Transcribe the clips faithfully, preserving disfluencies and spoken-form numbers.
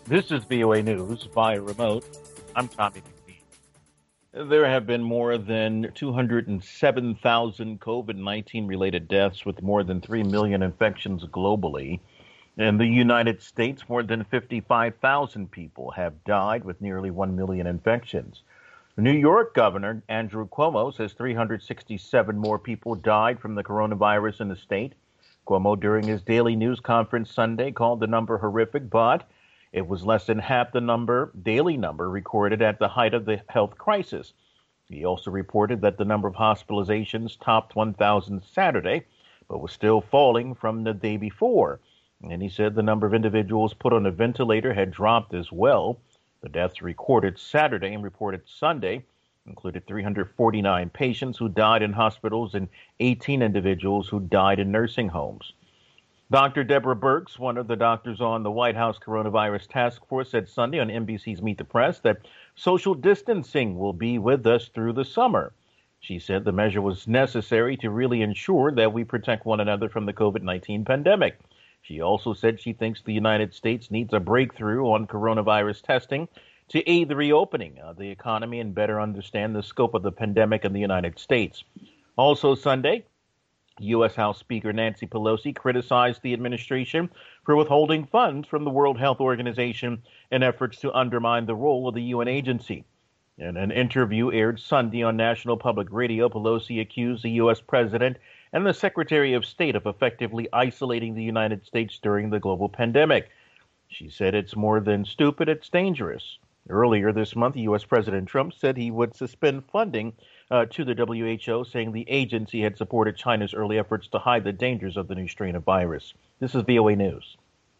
This is V O A News via remote. I'm Tommy McNeil. There have been more than two hundred seven thousand COVID nineteen related deaths with more than three million infections globally. In the United States, more than fifty-five thousand people have died with nearly one million infections. New York Governor Andrew Cuomo says three hundred sixty-seven more people died from the coronavirus in the state. Cuomo, during his daily news conference Sunday, called the number horrific, but it was less than half the number, daily number, recorded at the height of the health crisis. He also reported that the number of hospitalizations topped one thousand Saturday, but was still falling from the day before. And he said the number of individuals put on a ventilator had dropped as well. The deaths recorded Saturday and reported Sunday included three hundred forty-nine patients who died in hospitals and eighteen individuals who died in nursing homes. Doctor Deborah Birx, one of the doctors on the White House Coronavirus Task Force, said Sunday on N B C's Meet the Press that social distancing will be with us through the summer. She said the measure was necessary to really ensure that we protect one another from the COVID nineteen pandemic. She also said she thinks the United States needs a breakthrough on coronavirus testing to aid the reopening of the economy and better understand the scope of the pandemic in the United States. Also Sunday, U S House Speaker Nancy Pelosi criticized the administration for withholding funds from the World Health Organization in efforts to undermine the role of the U N agency. In an interview aired Sunday on National Public Radio, Pelosi accused the U S president and the Secretary of State of effectively isolating the United States during the global pandemic. She said it's more than stupid, it's dangerous. Earlier this month, U S President Trump said he would suspend funding uh, to the W H O, saying the agency had supported China's early efforts to hide the dangers of the new strain of virus. This is V O A News.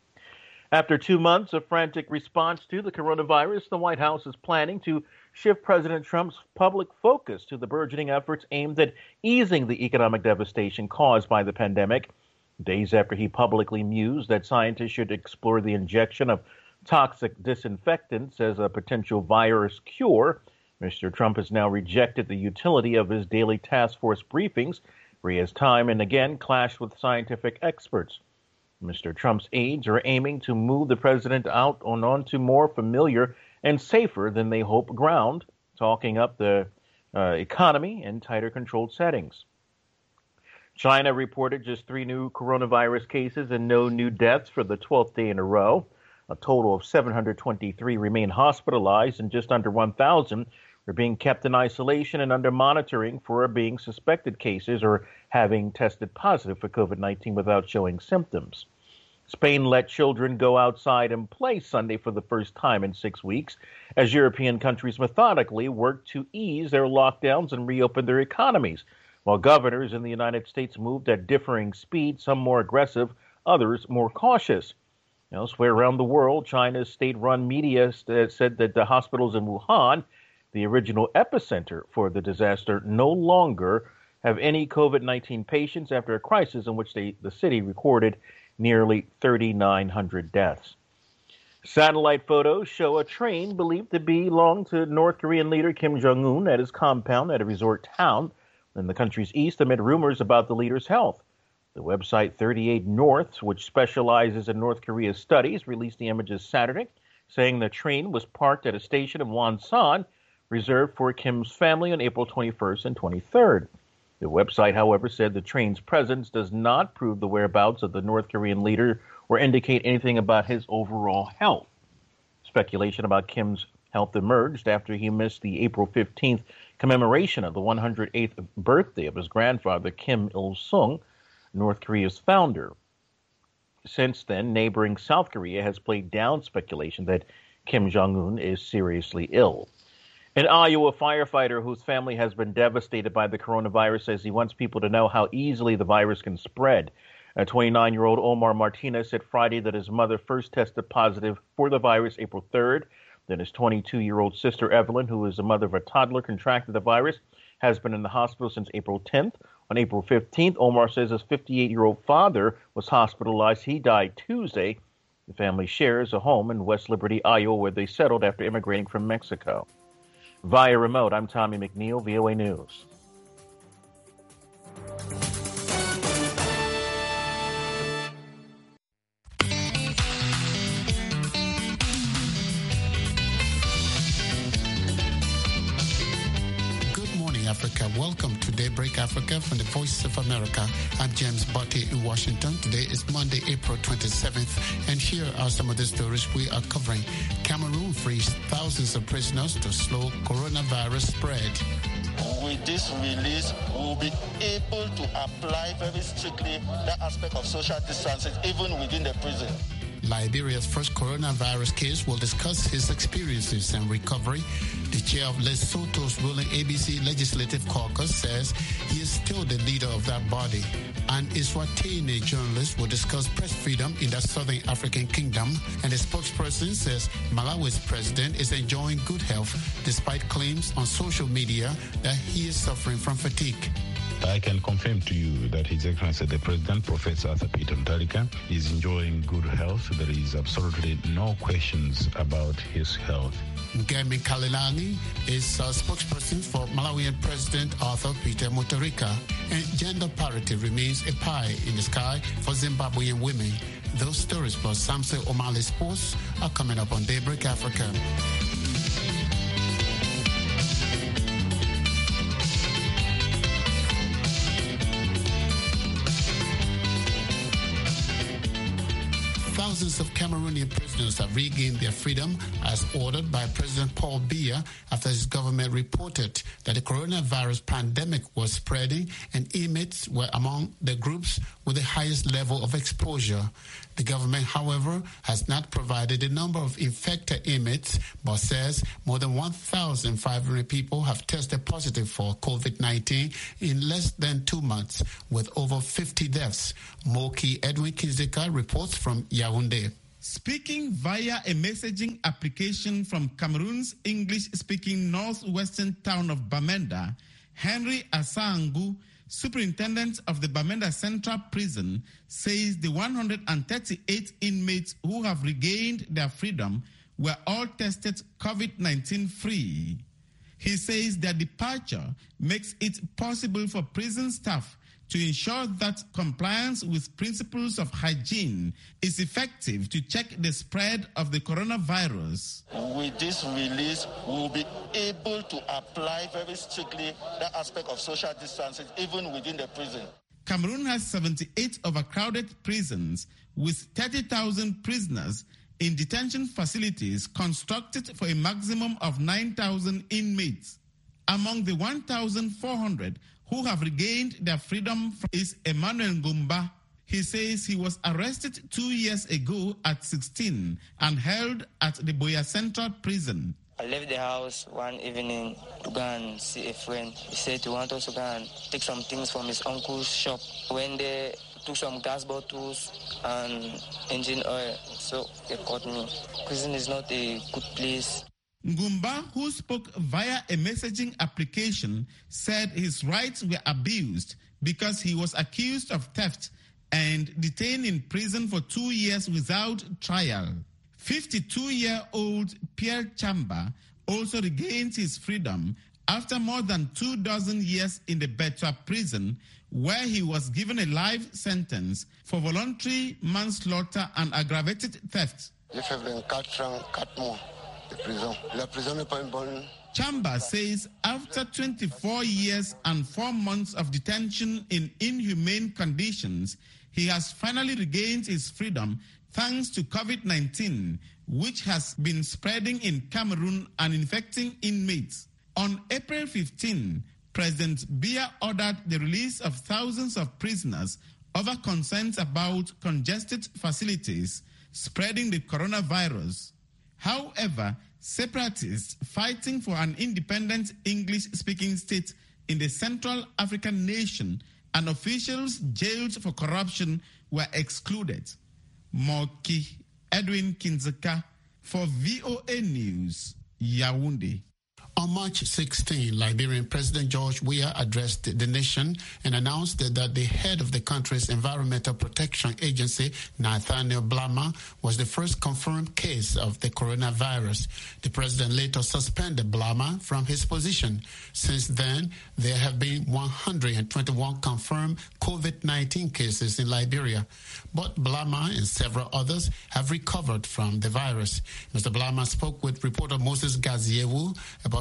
After two months of frantic response to the coronavirus, the White House is planning to shift President Trump's public focus to the burgeoning efforts aimed at easing the economic devastation caused by the pandemic. Days after he publicly mused that scientists should explore the injection of toxic disinfectants as a potential virus cure, Mister Trump has now rejected the utility of his daily task force briefings, where he has time and again clashed with scientific experts. Mister Trump's aides are aiming to move the president out on onto more familiar and safer than they hope ground, talking up the uh, economy in tighter controlled settings. China reported just three new coronavirus cases and no new deaths for the twelfth day in a row. A total of seven hundred twenty-three remain hospitalized and just under one thousand are being kept in isolation and under monitoring for being suspected cases or having tested positive for COVID nineteen without showing symptoms. Spain let children go outside and play Sunday for the first time in six weeks as European countries methodically work to ease their lockdowns and reopen their economies, while governors in the United States moved at differing speeds, some more aggressive, others more cautious. Elsewhere around the world, China's state-run media said that the hospitals in Wuhan, the original epicenter for the disaster, no longer have any COVID nineteen patients after a crisis in which they, the city recorded nearly thirty-nine hundred deaths. Satellite photos show a train believed to belong to North Korean leader Kim Jong-un at his compound at a resort town in the country's east amid rumors about the leader's health. The website thirty-eight North, which specializes in North Korea studies, released the images Saturday, saying the train was parked at a station in Wonsan, reserved for Kim's family on April twenty-first and twenty-third. The website, however, said the train's presence does not prove the whereabouts of the North Korean leader or indicate anything about his overall health. Speculation about Kim's health emerged after he missed the April fifteenth commemoration of the one hundred eighth birthday of his grandfather, Kim Il-sung, North Korea's founder. Since then, neighboring South Korea has played down speculation that Kim Jong-un is seriously ill. An Iowa firefighter whose family has been devastated by the coronavirus says he wants people to know how easily the virus can spread. A twenty-nine-year-old Omar Martinez said Friday that his mother first tested positive for the virus April third. Then his twenty-two-year-old sister Evelyn, who is the mother of a toddler, contracted the virus, has been in the hospital since April tenth. On April fifteenth, Omar says his fifty-eight-year-old father was hospitalized. He died Tuesday. The family shares a home in West Liberty, Iowa, where they settled after immigrating from Mexico. Via remote, I'm Tommy McNeil, V O A News. Daybreak Africa from the Voice of America. I'm James Botti in Washington. Today is Monday, April twenty-seventh, and here are some of the stories we are covering. Cameroon frees thousands of prisoners to slow coronavirus spread. With this release, we'll be able to apply very strictly that aspect of social distancing even within the prison. Liberia's first coronavirus case will discuss his experiences and recovery. The chair of Lesotho's ruling A B C Legislative Caucus says he is still the leader of that body. An Eswatini journalist will discuss press freedom in that southern African kingdom. And the spokesperson says Malawi's president is enjoying good health despite claims on social media that he is suffering from fatigue. I can confirm to you that His Excellency the President, Professor Arthur Peter Mutharika, is enjoying good health. There is absolutely no questions about his health. Ngemi Kalilani is a spokesperson for Malawian President Arthur Peter Mutharika. And gender parity remains a pie in the sky for Zimbabwean women. Those stories plus Samson O'Malley Sports are coming up on Daybreak Africa. Thousands of Cameroonian prisoners have regained their freedom as ordered by President Paul Biya after his government reported that the coronavirus pandemic was spreading and inmates were among the groups with the highest level of exposure. The government, however, has not provided the number of infected inmates, but says more than one thousand five hundred people have tested positive for COVID nineteen in less than two months, with over fifty deaths. Moki Edwin Kinzeka reports from Yaoundé. Speaking via a messaging application from Cameroon's English-speaking northwestern town of Bamenda, Henry Asangu, Superintendent of the Bamenda Central Prison, says the one hundred thirty-eight inmates who have regained their freedom were all tested COVID nineteen free. He says their departure makes it possible for prison staff to ensure that compliance with principles of hygiene is effective to check the spread of the coronavirus. With this release, we'll be able to apply very strictly that aspect of social distancing even within the prison. Cameroon has seventy-eight overcrowded prisons with thirty thousand prisoners in detention facilities constructed for a maximum of nine thousand inmates. Among the one thousand four hundred who have regained their freedom is Emmanuel Ngumba. He says he was arrested two years ago at sixteen and held at the Boya Central Prison. I left the house one evening to go and see a friend. He said he wanted to go and take some things from his uncle's shop. When they took some gas bottles and engine oil, so they caught me. Prison is not a good place. Ngumba, who spoke via a messaging application, said his rights were abused because he was accused of theft and detained in prison for two years without trial. fifty-two-year-old Pierre Chamba also regained his freedom after more than two dozen years in the Betwa prison, where he was given a life sentence for voluntary manslaughter and aggravated theft. Chamba says after twenty-four years and four months of detention in inhumane conditions, he has finally regained his freedom thanks to COVID nineteen, which has been spreading in Cameroon and infecting inmates. On April fifteenth, President Biya ordered the release of thousands of prisoners over concerns about congested facilities spreading the coronavirus. However, separatists fighting for an independent English-speaking state in the Central African nation and officials jailed for corruption were excluded. Moki Edwin Kinzeka for V O A News, Yaoundé. On March sixteenth, Liberian President George Weah addressed the nation and announced that the head of the country's Environmental Protection Agency, Nathaniel Blama, was the first confirmed case of the coronavirus. The president later suspended Blama from his position. Since then, there have been one hundred twenty-one confirmed COVID nineteen cases in Liberia. But Blama and several others have recovered from the virus. Mister Blama spoke with reporter Moses Gaziewu about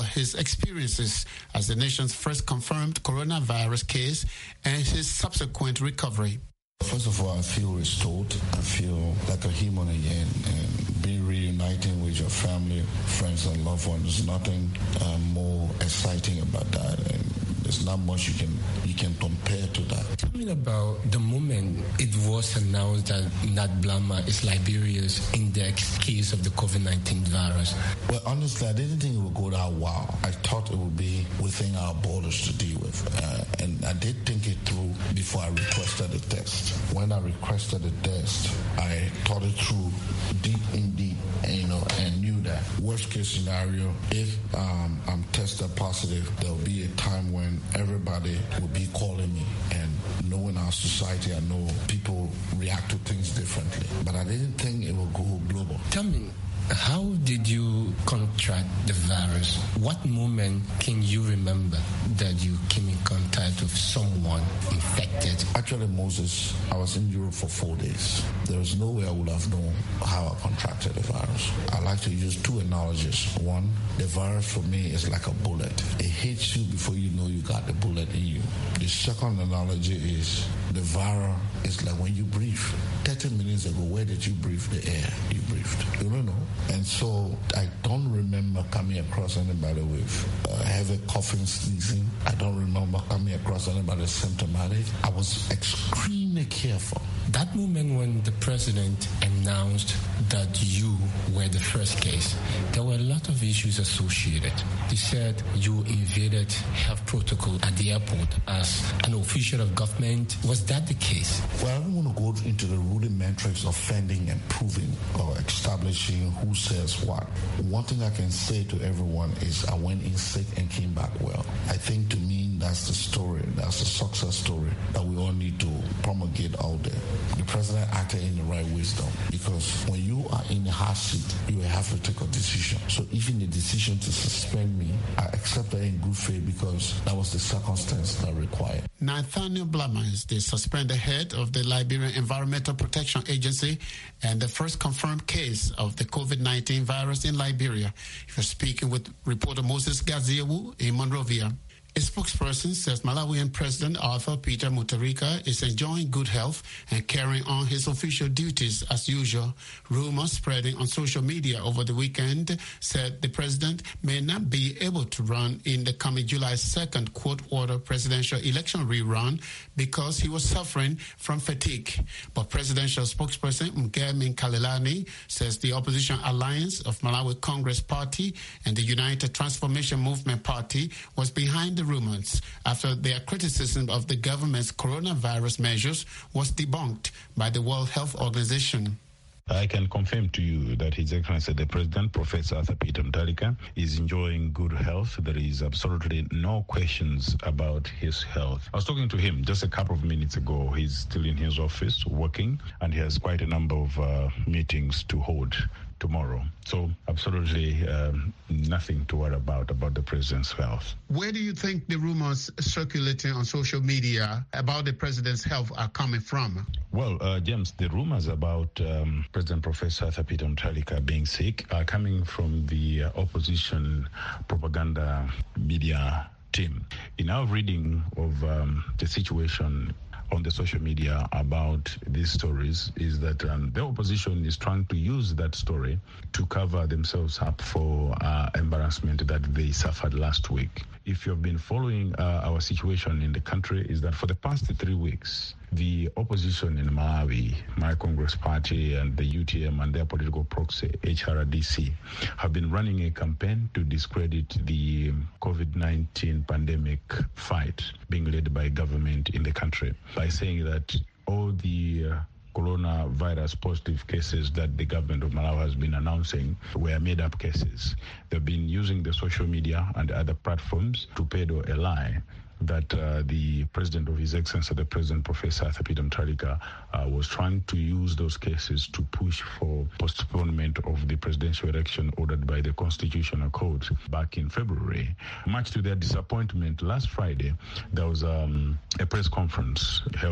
about his experiences as the nation's first confirmed coronavirus case and his subsequent recovery. First of all, I feel restored. I feel like a human again, and being reuniting with your family, friends, and loved ones. Nothing uh, more exciting about that, and there's not much you can you can compare to that. Tell me about the moment it was announced that Nat Blama is Liberia's index case of the COVID nineteen virus. Well, honestly, I didn't think it would go that well. I thought it would be within our borders to deal with, uh, and I did think it through before I requested the test. When I requested the test, I thought it through deep in deep, and, you know, and knew that worst case scenario, if um, I'm tested positive, there'll be a time when everybody will be calling me, and knowing our society, I know people react to things differently. But I didn't think it would go global. Tell me, how did you contract the virus? What moment can you remember that you came in contact with someone infected? Actually, Moses, I was in Europe for four days. There was no way I would have known how I contracted the virus. I like to use two analogies. One, the virus for me is like a bullet. It hits you before you know you got the bullet in you. The second analogy is the virus is like when you breathe. thirty minutes ago, where did you breathe the air you breathed? You don't know. And so I don't remember coming across anybody with uh, heavy coughing, sneezing. I don't remember coming across anybody symptomatic. I was extremely careful. That moment when the president announced that you were the first case, there were a lot of issues associated. He said you invaded health protocol at the airport as an official of government. Was that the case? Well, I don't want to go into the rudimentary of fending and proving or establishing who says what. One thing I can say to everyone is I went in sick and came back well. I think to me that's the story, that's the success story that we all need to promulgate out there. The president acted in the right wisdom, because when you are in the hot seat, you have to take a decision. So even the decision to suspend me, I accepted in good faith because that was the circumstance that required. Nathaniel Blama is the suspended head of the Liberian Environmental Protection Agency and the first confirmed case of the COVID nineteen virus in Liberia. You're speaking with reporter Moses Gaziewu in Monrovia. A spokesperson says Malawian President Arthur Peter Mutharika is enjoying good health and carrying on his official duties as usual. Rumors spreading on social media over the weekend said the president may not be able to run in the coming July second court-order presidential election rerun because he was suffering from fatigue. But presidential spokesperson Mgemi Kalelani says the opposition alliance of Malawi Congress Party and the United Transformation Movement Party was behind the rumors after their criticism of the government's coronavirus measures was debunked by the World Health Organization. I can confirm to you that His Excellency the President, Professor Arthur Peter Mutharika, is enjoying good health. There is absolutely no questions about his health. I was talking to him just a couple of minutes ago. He's still in his office working, and he has quite a number of uh, meetings to hold tomorrow. So absolutely um, nothing to worry about about the president's health. Where do you think the rumors circulating on social media about the president's health are coming from? Well, uh, James, the rumors about um, President Professor Arthur Peter Mutharika being sick are coming from the uh, opposition propaganda media team. In our reading of um, the situation on the social media about these stories is that um, the opposition is trying to use that story to cover themselves up for uh, embarrassment that they suffered last week. If you've been following uh, our situation in the country, is that for the past three weeks, the opposition in Malawi, my Congress Party and the U T M and their political proxy, H R D C, have been running a campaign to discredit the COVID nineteen pandemic fight being led by government in the country by saying that all the uh, coronavirus positive cases that the government of Malawi has been announcing were made-up cases. They've been using the social media and other platforms to peddle a lie that uh, the president of His Excellency, the President Professor Arthur Peter Mutharika, uh, was trying to use those cases to push for postponement of the presidential election ordered by the Constitutional Court back in February. Much to their disappointment, last Friday, there was um, a press conference held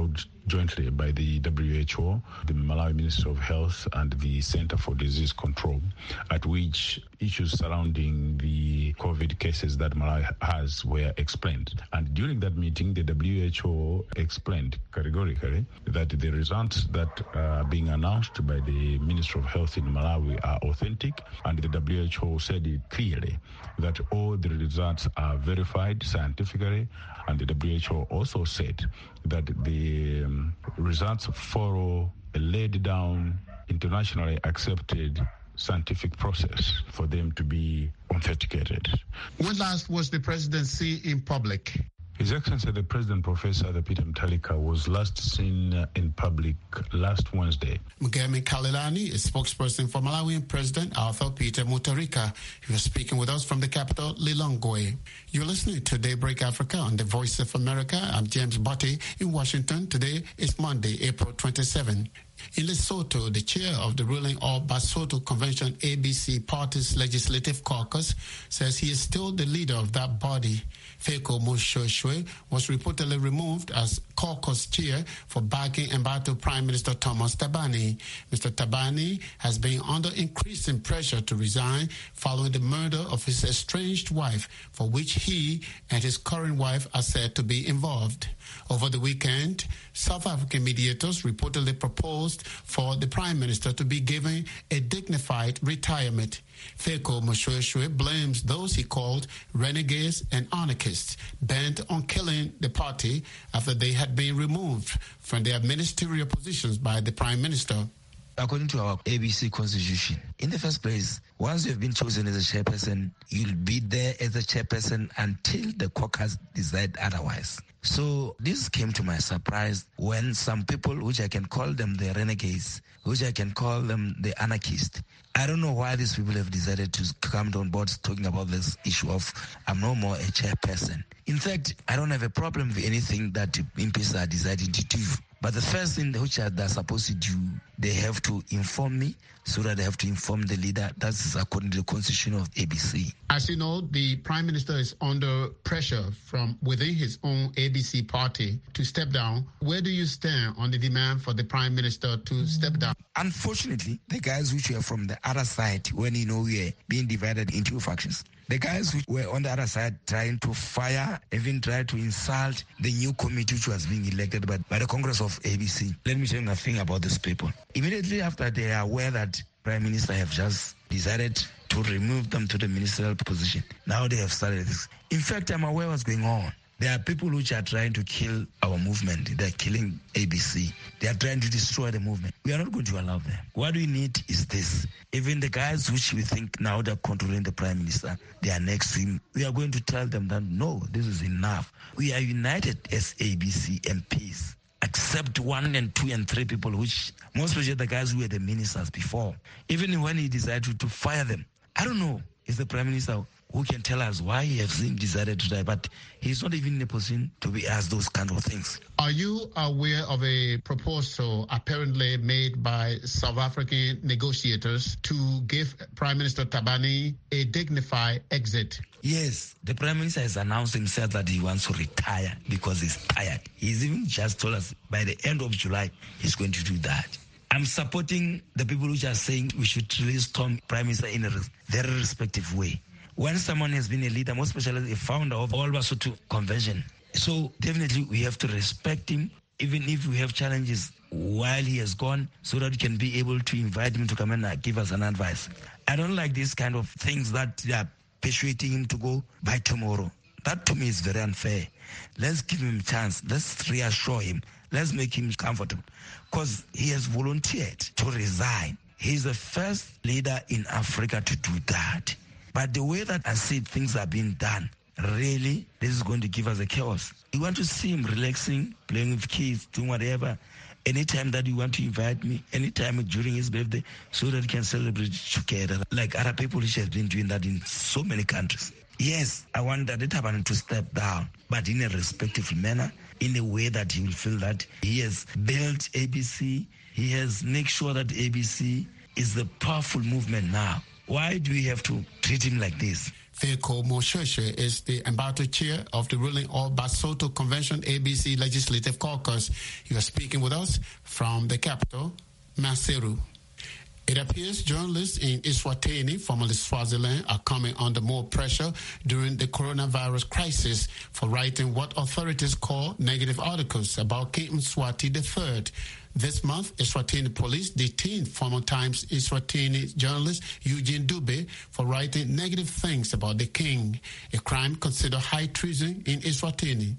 jointly by the W H O, the Malawi Ministry of Health, and the Center for Disease Control, at which issues surrounding the COVID cases that Malawi has were explained. And during that meeting, the W H O explained categorically that the results that are being announced by the Ministry of Health in Malawi are authentic, and the W H O said it clearly that all the results are verified scientifically, and the W H O also said that the um, results follow a laid down, internationally accepted scientific process for them to be authenticated. When last was the presidency in public? His Excellency the President, Professor Peter Mutharika, was last seen uh, in public last Wednesday. Mugame Kalilani is spokesperson for Malawian President Arthur Peter Mutharika. He was speaking with us from the capital, Lilongwe. You're listening to Daybreak Africa on the Voice of America. I'm James Botti in Washington. Today is Monday, April twenty-seventh. In Lesotho, the chair of the ruling All Basotho Convention A B C Party's Legislative Caucus says he is still the leader of that body. Feko Moshoshwe was reportedly removed as caucus chair for backing Embattled Prime Minister Thomas Thabane. Mister Thabane has been under increasing pressure to resign following the murder of his estranged wife, for which he and his current wife are said to be involved. Over the weekend, South African mediators reportedly proposed for the Prime Minister to be given a dignified retirement. Feko Moshoshwe blames those he called renegades and anarchists bent on killing the party after they had been removed from their ministerial positions by the Prime Minister. According to our A B C constitution, in the first place, once you have been chosen as a chairperson, you'll be there as a chairperson until the caucus decide otherwise. So this came to my surprise when some people, which I can call them the renegades, which I can call them the anarchists, I don't know why these people have decided to come on board talking about this issue of I'm no more a chairperson. In fact, I don't have a problem with anything that M Ps are deciding to do. But the first thing which they're supposed to do, they have to inform me so that they have to inform the leader. That's according to the constitution of A B C. As you know, the Prime Minister is under pressure from within his own A B C party to step down. Where do you stand on the demand for the Prime Minister to step down? Unfortunately, the guys which were from the other side, when you know we are being divided into factions, the guys who were on the other side trying to fire, even try to insult the new committee which was being elected by, by the Congress of A B C. Let me tell you nothing about these people. Immediately after they are aware that Prime Minister have just decided to remove them to the ministerial position, now they have started this. In fact, I'm aware what's going on. There are people which are trying to kill our movement. They're killing A B C. They are trying to destroy the movement. We are not going to allow them. What we need is this. Even the guys which we think now they're controlling the Prime Minister, they are next to him. We are going to tell them that, no, this is enough. We are united as A B C M Ps. Except one and two and three people, which most especially the guys who were the ministers before. Even when he decided to fire them, I don't know if the Prime Minister who can tell us why he has decided to die, but he's not even in a position to be asked those kind of things. Are you aware of a proposal apparently made by South African negotiators to give Prime Minister Thabane a dignified exit? Yes, the Prime Minister has announced himself that he wants to retire because he's tired. He's even just told us by the end of July he's going to do that. I'm supporting the people who are saying we should release Tom Prime Minister in a very respective way. When someone has been a leader, most especially a founder of All Basotho Convention, so definitely we have to respect him, even if we have challenges while he has gone, so that we can be able to invite him to come and give us an advice. I don't like these kind of things that they are persuading him to go by tomorrow. That to me is very unfair. Let's give him a chance. Let's reassure him. Let's make him comfortable, because he has volunteered to resign. He's the first leader in Africa to do that. But the way that I see things are being done, really, this is going to give us a chaos. We want to see him relaxing, playing with kids, doing whatever. Anytime that you want to invite me, anytime during his birthday, so that we can celebrate together, like other people which have been doing that in so many countries. Yes, I want that Thabane to step down, but in a respectful manner, in a way that he will feel that he has built A B C, he has made sure that A B C is the powerful movement now. Why do we have to treat him like this? Veiko Mosheshe is the embattled chair of the ruling All Basotho Convention A B C Legislative Caucus. He was speaking with us from the capital, Maseru. It appears journalists in Eswatini, formerly Swaziland, are coming under more pressure during the coronavirus crisis for writing what authorities call negative articles about King Mswati the third. This month, Eswatini police detained former Times Eswatini journalist Eugene Dube for writing negative things about the king, a crime considered high treason in Eswatini.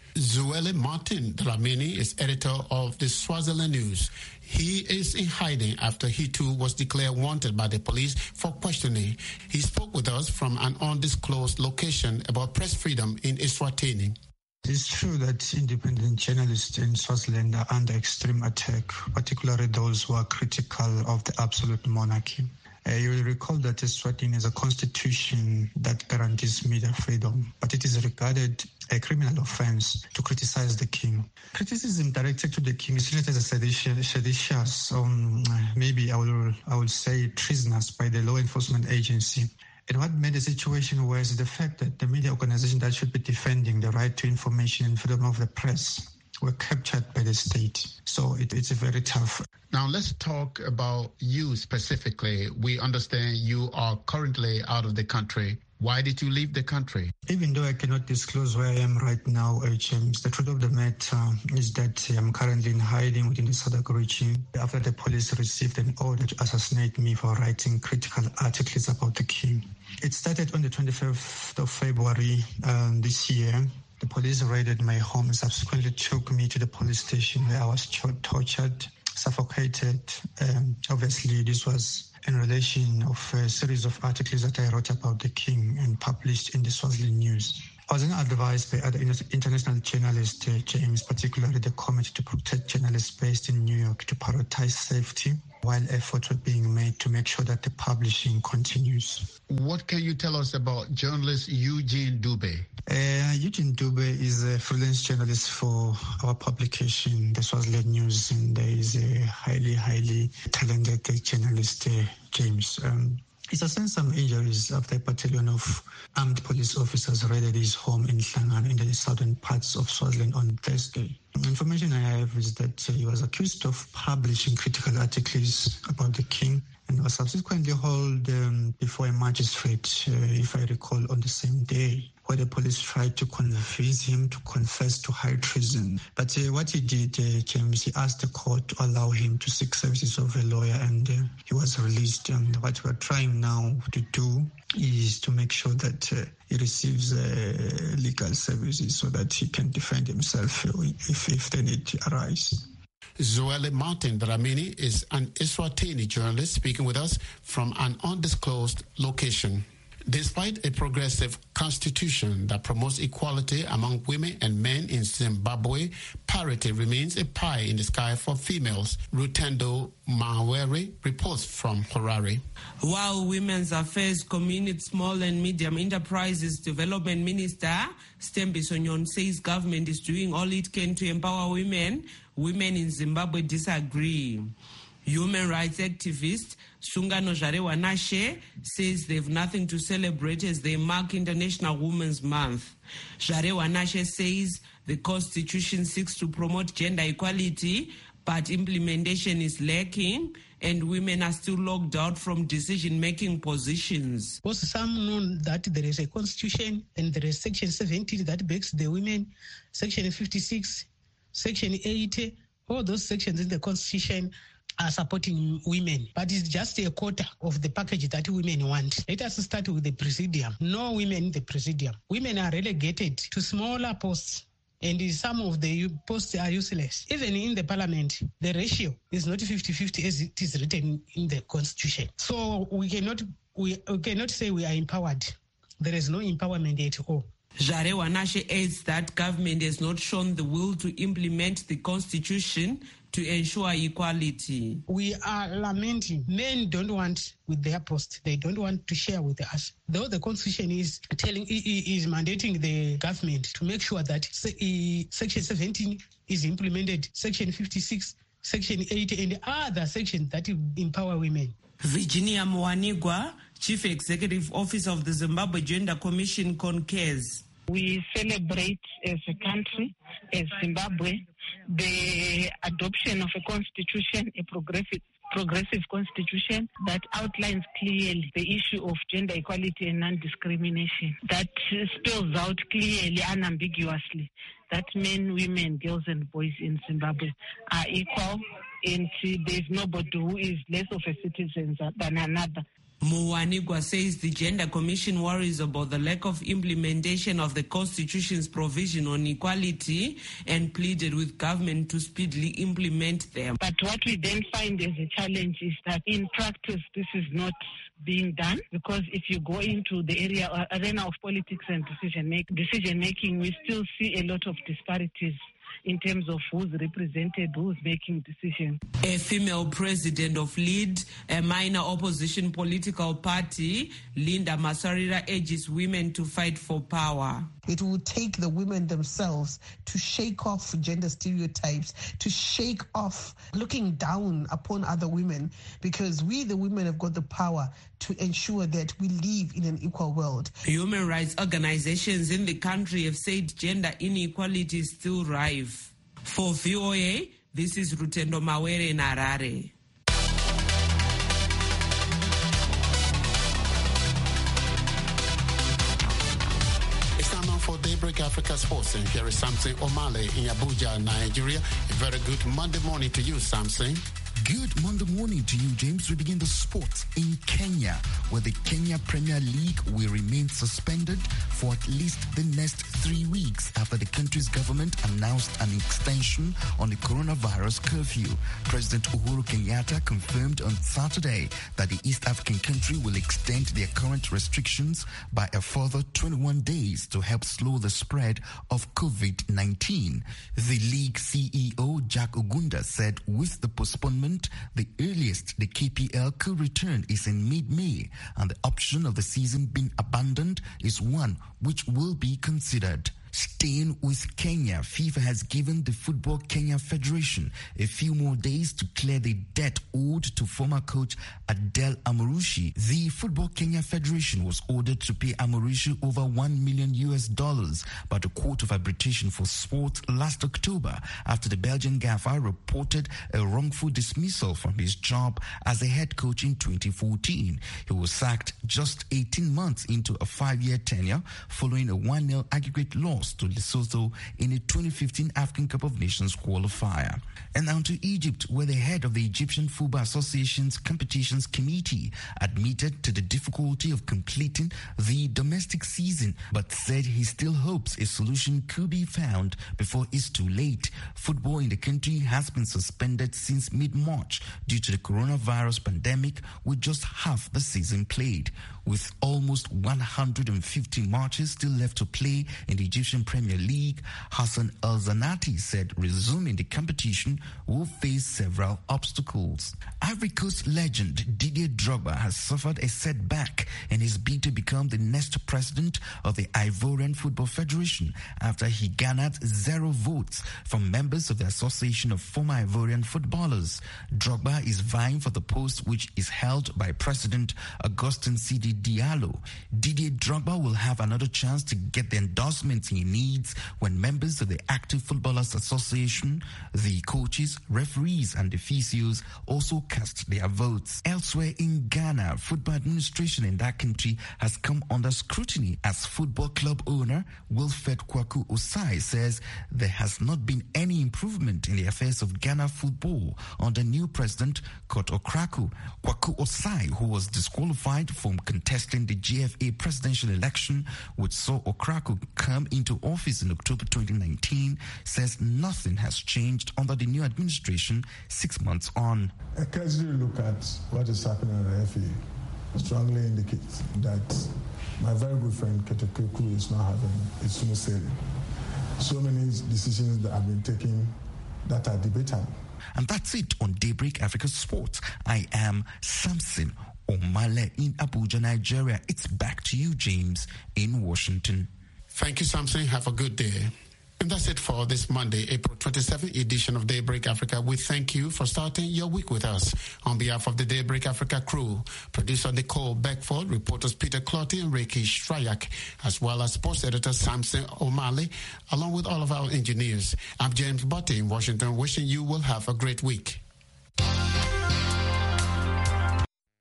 Zweli Martin Dlamini is editor of the Swaziland News. He is in hiding after he too was declared wanted by the police for questioning. He spoke with us from an undisclosed location about press freedom in Eswatini. It's true that independent journalists in Swaziland are under extreme attack, particularly those who are critical of the absolute monarchy. Uh, you will recall that Eswatini is a constitution that guarantees media freedom, but it is regarded a criminal offense to criticize the king. Criticism directed to the king is treated as a seditious, um, maybe I will, I will say treasonous by the law enforcement agency. And what made the situation worse is the fact that the media organization that should be defending the right to information and freedom of the press were captured by the state. So it, it's very tough. Now let's talk about you specifically. We understand you are currently out of the country. Why did you leave the country? Even though I cannot disclose where I am right now, James, the truth of the matter is that I'm currently in hiding within the Sadc region after the police received an order to assassinate me for writing critical articles about the king. It started on the twenty-fifth of February um, this year. The police raided my home and subsequently took me to the police station where I was tortured, suffocated. Um, obviously, this was in relation of a series of articles that I wrote about the king and published in the Swaziland News. I was then advised by other international journalists, uh, James, particularly the Committee to Protect Journalists based in New York, to prioritize safety while efforts were being made to make sure that the publishing continues. What can you tell us about journalist Eugene Dube? Uh, Eugene Dube is a freelance journalist for our publication, the Swaziland News, and there is a highly, highly talented journalist, uh, James. Um, He sustained some injuries after a battalion of armed police officers raided his home in Hlangana in the southern parts of Swaziland on Thursday. Information I have is that he was accused of publishing critical articles about the king and was subsequently hauled um, before a magistrate, uh, if I recall, on the same day, where the police tried to convince him to confess to high treason. But uh, what he did, uh, James, he asked the court to allow him to seek services of a lawyer, and uh, he was released. And what we're trying now to do is to make sure that uh, he receives uh, legal services so that he can defend himself if, if the need arises. Zweli Martin Dlamini is an Eswatini journalist speaking with us from an undisclosed location. Despite a progressive constitution that promotes equality among women and men in Zimbabwe, parity remains a pie in the sky for females. Rutendo Mawere reports from Harare. While Women's Affairs Community Small and Medium Enterprises Development Minister Stembiso Nyon says government is doing all it can to empower women, women in Zimbabwe disagree. Human rights activist Sungano Jarewa Nashe says they have nothing to celebrate as they mark International Women's Month. Jarewa Nashe says the Constitution seeks to promote gender equality, but implementation is lacking and women are still locked out from decision-making positions. Because some know that there is a Constitution and there is Section seventy that backs the women, Section fifty-six, Section eighty, all those sections in the Constitution are supporting women, but it's just a quarter of the package that women want. Let us start with the presidium. No women in the presidium. Women are relegated to smaller posts, and some of the posts are useless. Even in the parliament, the ratio is not fifty-fifty as it is written in the constitution. So we cannot we, we cannot say we are empowered. There is no empowerment at all. Jarewa Nashe adds that government has not shown the will to implement the constitution to ensure equality. We are lamenting. Men don't want with their post. They don't want to share with us. Though the constitution is telling, is mandating the government to make sure that Section seventeen is implemented, Section fifty-six Section eighty, and other sections that empower women. Virginia Mwanigwa, Chief Executive Officer of the Zimbabwe Gender Commission, concurs. We celebrate as a country, as Zimbabwe, the adoption of a constitution, a progressive progressive constitution that outlines clearly the issue of gender equality and non-discrimination, that spells out clearly, unambiguously, that men, women, girls and boys in Zimbabwe are equal, and there's nobody who is less of a citizen than another. Muwanigwa says the Gender Commission worries about the lack of implementation of the Constitution's provision on equality and pleaded with government to speedily implement them. But what we then find as a challenge is that in practice this is not being done, because if you go into the area arena of politics and decision make, decision making, we still see a lot of disparities in terms of who's represented, who's making decisions. A female president of LEAD, a minor opposition political party, Linda Masarira, urges women to fight for power. It will take the women themselves to shake off gender stereotypes, to shake off looking down upon other women, because we, the women, have got the power to ensure that we live in an equal world. Human rights organizations in the country have said gender inequality is still rife. For V O A, this is Rutendo Mawere in Harare. For Daybreak Africa Sports, and here is Samson Omale in Abuja, Nigeria. A very good Monday morning to you, Samson. Good Monday morning to you, James. We begin the sport in Kenya, where the Kenya Premier League will remain suspended for at least the next three weeks after the country's government announced an extension on the coronavirus curfew. President Uhuru Kenyatta confirmed on Saturday that the East African country will extend their current restrictions by a further twenty-one days to help slow the spread of COVID nineteen. The league C E O, Jack Ogunda, said with the postponement, the earliest the K P L could return is in mid-May, and the option of the season being abandoned is one which will be considered. Staying with Kenya, FIFA has given the Football Kenya Federation a few more days to clear the debt owed to former coach Adel Amorushi. The Football Kenya Federation was ordered to pay Amorushi over one million U S dollars by the Court of Arbitration for Sport last October after the Belgian gaffer reported a wrongful dismissal from his job as a head coach in twenty fourteen. He was sacked just eighteen months into a five-year tenure following a one nil aggregate loss to Lesotho in a twenty fifteen African Cup of Nations qualifier. And now to Egypt, where the head of the Egyptian Football Association's competitions committee admitted to the difficulty of completing the domestic season, but said he still hopes a solution could be found before it's too late. Football in the country has been suspended since mid-March due to the coronavirus pandemic, with just half the season played. With almost one hundred fifty matches still left to play in the Egyptian Premier League, Hassan El-Zanati said resuming the competition will face several obstacles. Ivory Coast legend Didier Drogba has suffered a setback in his bid to become the next president of the Ivorian Football Federation after he garnered zero votes from members of the Association of Former Ivorian Footballers. Drogba is vying for the post, which is held by President Augustin Sidi Diallo. Didier Drogba will have another chance to get the endorsements he needs when members of the Active Footballers Association, the coaches, referees and the physios also cast their votes. Elsewhere in Ghana, football administration in that country has come under scrutiny as football club owner Wilfred Kwaku Osai says there has not been any improvement in the affairs of Ghana football under new president Kurt Okraku. Kwaku Osai, who was disqualified from contesting the G F A presidential election which saw Okraku come into office in October twenty nineteen, says nothing has changed under the new administration six months on. A casual look at what is happening at the F A strongly indicates that my very good friend Ketekeku is not having a smooth sailing. So many decisions that have been taken that are debatable. And that's it on Daybreak Africa Sports. I am Samson Omale in Abuja, Nigeria. It's back to you, James, in Washington. Thank you, Samson. Have a good day. And that's it for this Monday, April twenty-seventh edition of Daybreak Africa. We thank you for starting your week with us. On behalf of the Daybreak Africa crew, producer Nicole Beckford, reporters Peter Clotty and Reiki Shrayak, as well as sports editor Samson O'Malley, along with all of our engineers. I'm James Butty in Washington, wishing you will have a great week.